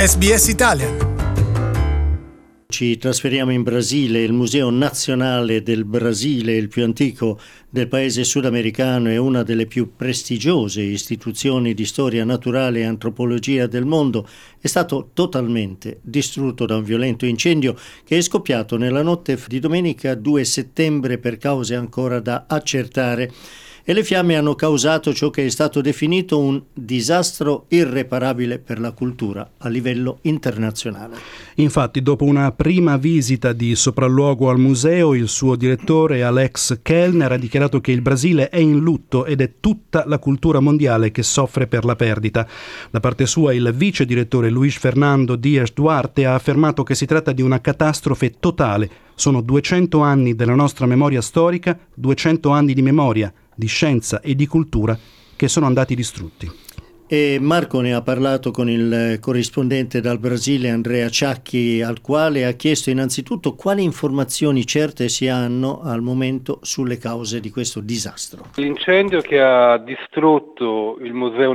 SBS Italian. Ci trasferiamo in Brasile. Il Museo Nazionale del Brasile, il più antico del paese sudamericano e una delle più prestigiose istituzioni di storia naturale e antropologia del mondo, è stato totalmente distrutto da un violento incendio che è scoppiato nella notte di domenica 2 settembre per cause ancora da accertare. E le fiamme hanno causato ciò che è stato definito un disastro irreparabile per la cultura a livello internazionale. Infatti, dopo una prima visita di sopralluogo al museo, il suo direttore Alex Kellner ha dichiarato che il Brasile è in lutto ed è tutta la cultura mondiale che soffre per la perdita. Da parte sua, il vice direttore Luis Fernando Dias Duarte ha affermato che si tratta di una catastrofe totale. Sono 200 anni della nostra memoria storica, 200 anni di memoria, di scienza e di cultura che sono andati distrutti. E Marco ne ha parlato con il corrispondente dal Brasile Andrea Ciacchi, al quale ha chiesto innanzitutto quali informazioni certe si hanno al momento sulle cause di questo disastro. L'incendio che ha distrutto il Museo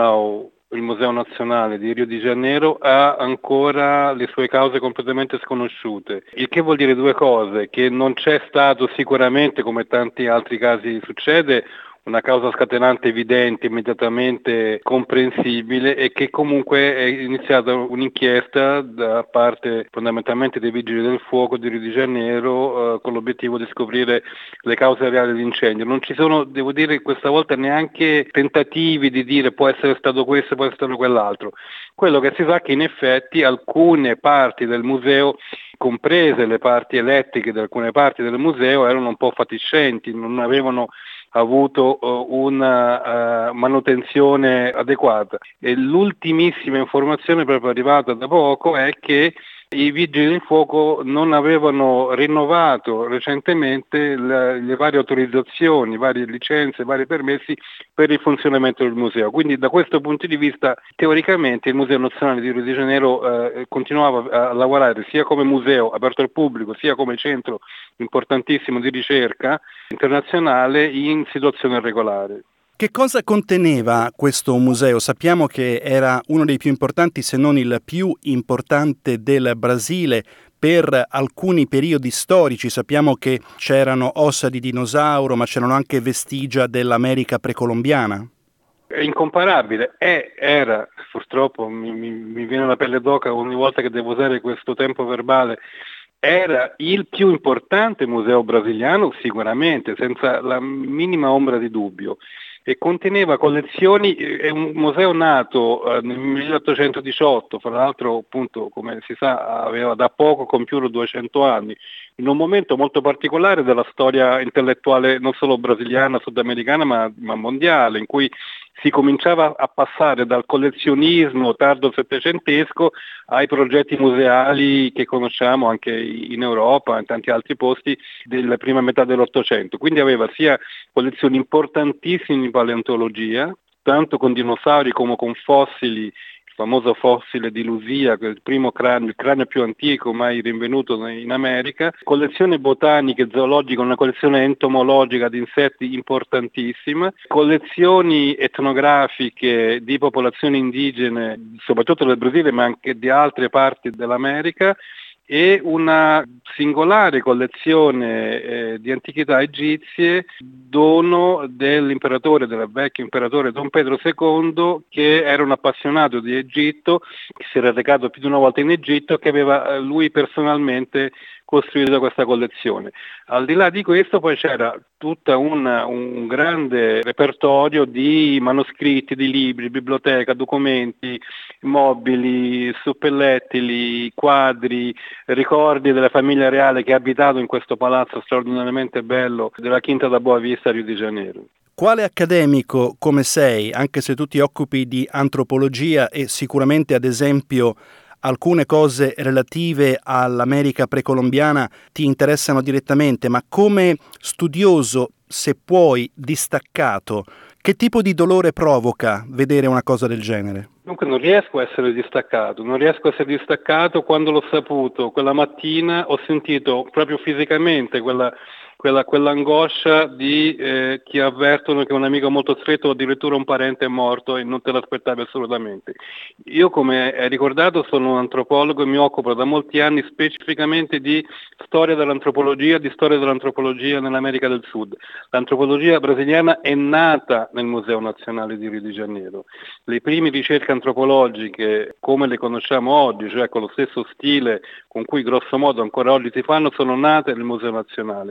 Nazionale di Rio de Janeiro ha ancora le sue cause completamente sconosciute, il che vuol dire due cose: che non c'è stato sicuramente, come tanti altri casi succede, una causa scatenante evidente, immediatamente comprensibile, e che comunque è iniziata un'inchiesta da parte fondamentalmente dei vigili del fuoco di Rio de Janeiro con l'obiettivo di scoprire le cause reali dell'incendio. Non ci sono, devo dire, questa volta neanche tentativi di dire può essere stato questo, può essere stato quell'altro. Quello che si sa è che in effetti alcune parti del museo, comprese le parti elettriche di alcune parti del museo, erano un po' fatiscenti, non avevano avuto una manutenzione adeguata. E l'ultimissima informazione proprio arrivata da poco è che i vigili del fuoco non avevano rinnovato recentemente le varie autorizzazioni, varie licenze, vari permessi per il funzionamento del museo. Quindi da questo punto di vista, teoricamente, il Museo Nazionale di Rio de Janeiro continuava a lavorare sia come museo aperto al pubblico, sia come centro importantissimo di ricerca internazionale in situazione regolare. Che cosa conteneva questo museo? Sappiamo che era uno dei più importanti, se non il più importante del Brasile per alcuni periodi storici. Sappiamo che c'erano ossa di dinosauro, ma c'erano anche vestigia dell'America precolombiana. È incomparabile, era, purtroppo mi viene la pelle d'oca ogni volta che devo usare questo tempo verbale, era il più importante museo brasiliano sicuramente, senza la minima ombra di dubbio, e conteneva collezioni. È un museo nato nel 1818, fra l'altro appunto, come si sa, aveva da poco compiuto 200 anni, in un momento molto particolare della storia intellettuale non solo brasiliana, sudamericana, ma mondiale, in cui si cominciava a passare dal collezionismo tardo settecentesco ai progetti museali che conosciamo anche in Europa e in tanti altri posti della prima metà dell'Ottocento. Quindi aveva sia collezioni importantissime in paleontologia, tanto con dinosauri come con fossili, il famoso fossile di Lusia, che è il primo cranio, il cranio più antico mai rinvenuto in America, collezione botaniche, zoologica, una collezione entomologica di insetti importantissima, collezioni etnografiche di popolazioni indigene, soprattutto del Brasile, ma anche di altre parti dell'America, e una singolare collezione di antichità egizie, dono del vecchio imperatore Don Pedro II, che era un appassionato di Egitto, che si era recato più di una volta in Egitto e che aveva lui personalmente costruito questa collezione. Al di là di questo poi c'era tutto un grande repertorio di manoscritti, di libri, biblioteca, documenti, mobili, suppellettili, quadri, ricordi della famiglia reale che ha abitato in questo palazzo straordinariamente bello della Quinta da Boa Vista a Rio de Janeiro. Quale accademico come sei, anche se tu ti occupi di antropologia e sicuramente ad esempio alcune cose relative all'America precolombiana ti interessano direttamente, ma come studioso, se puoi, distaccato, che tipo di dolore provoca vedere una cosa del genere? Dunque non riesco a essere distaccato. Quando l'ho saputo quella mattina ho sentito proprio fisicamente quella quell'angoscia di chi avvertono che un amico molto stretto o addirittura un parente è morto e non te l'aspettavi assolutamente. Io, come hai ricordato, sono un antropologo e mi occupo da molti anni specificamente di storia dell'antropologia nell'America del Sud. L'antropologia brasiliana è nata nel Museo Nazionale di Rio de Janeiro. Le prime ricerche antropologiche, come le conosciamo oggi, cioè con lo stesso stile con cui grosso modo ancora oggi si fanno, sono nate nel Museo Nazionale.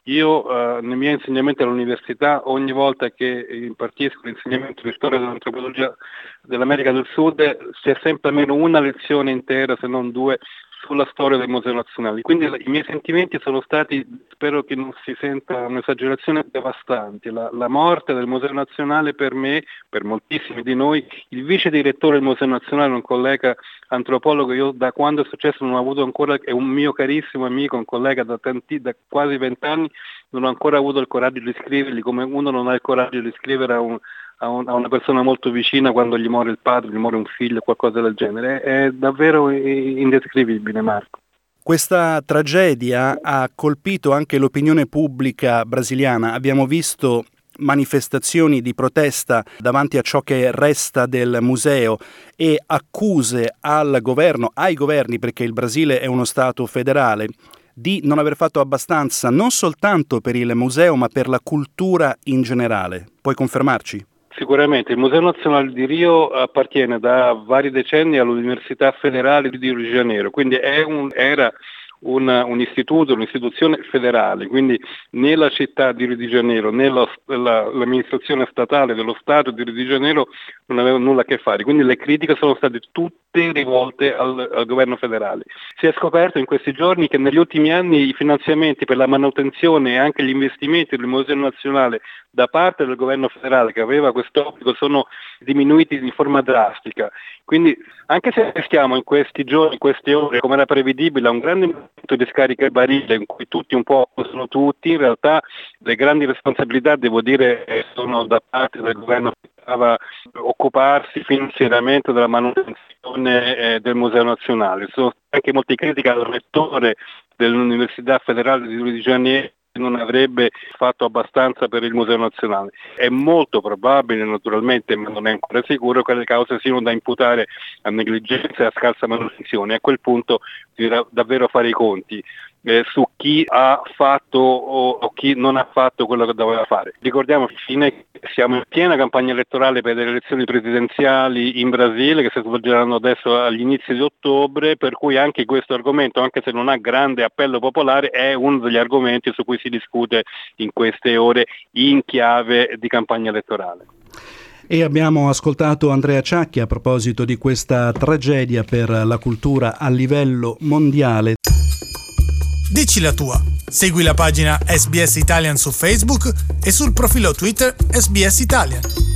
Io nei miei insegnamenti all'università, ogni volta che impartisco l'insegnamento di storia dell'antropologia dell'America del Sud, c'è sempre almeno una lezione intera, se non due, sulla storia del Museo Nazionale. Quindi i miei sentimenti sono stati, spero che non si senta un'esagerazione, devastanti. La morte del Museo Nazionale per me, per moltissimi di noi, il vice direttore del Museo Nazionale, un collega antropologo, io da quando è successo non ho avuto ancora, è un mio carissimo amico, un collega da quasi 20 anni, non ho ancora avuto il coraggio di scrivergli, come uno non ha il coraggio di scrivere a una persona molto vicina quando gli muore il padre, gli muore un figlio, qualcosa del genere. È davvero indescrivibile, Marco. Questa tragedia ha colpito anche l'opinione pubblica brasiliana. Abbiamo visto manifestazioni di protesta davanti a ciò che resta del museo e accuse al governo, ai governi, perché il Brasile è uno stato federale, di non aver fatto abbastanza non soltanto per il museo ma per la cultura in generale. Puoi confermarci? Sicuramente, il Museo Nazionale di Rio appartiene da vari decenni all'Università Federale di Rio de Janeiro, quindi era un istituto, un'istituzione federale, quindi né la città di Rio de Janeiro né l'amministrazione statale dello Stato di Rio de Janeiro non avevano nulla a che fare, quindi le critiche sono state tutte rivolte al governo federale. Si è scoperto in questi giorni che negli ultimi anni i finanziamenti per la manutenzione e anche gli investimenti del Museo Nazionale da parte del governo federale, che aveva questo obbligo, sono diminuiti in forma drastica. Quindi anche se stiamo in questi giorni, in queste ore, come era prevedibile, a un grande momento di scarica barile in cui tutti un po' sono tutti, in realtà le grandi responsabilità, devo dire, sono da parte del governo che stava occuparsi finanziariamente della manutenzione del Museo Nazionale. Sono anche molte critiche al rettore dell'Università Federale di Rio de Janeiro, non avrebbe fatto abbastanza per il Museo Nazionale. È molto probabile, naturalmente, ma non è ancora sicuro, che le cause siano da imputare a negligenza e a scarsa manutenzione. A quel punto bisogna davvero fare i conti su chi ha fatto o chi non ha fatto quello che doveva fare. Ricordiamo che siamo in piena campagna elettorale per le elezioni presidenziali in Brasile, che si svolgeranno adesso agli inizi di ottobre, per cui anche questo argomento, anche se non ha grande appello popolare, è uno degli argomenti su cui si discute in queste ore in chiave di campagna elettorale. E abbiamo ascoltato Andrea Ciacchi a proposito di questa tragedia per la cultura a livello mondiale. Dici la tua. Segui la pagina SBS Italian su Facebook e sul profilo Twitter SBS Italian.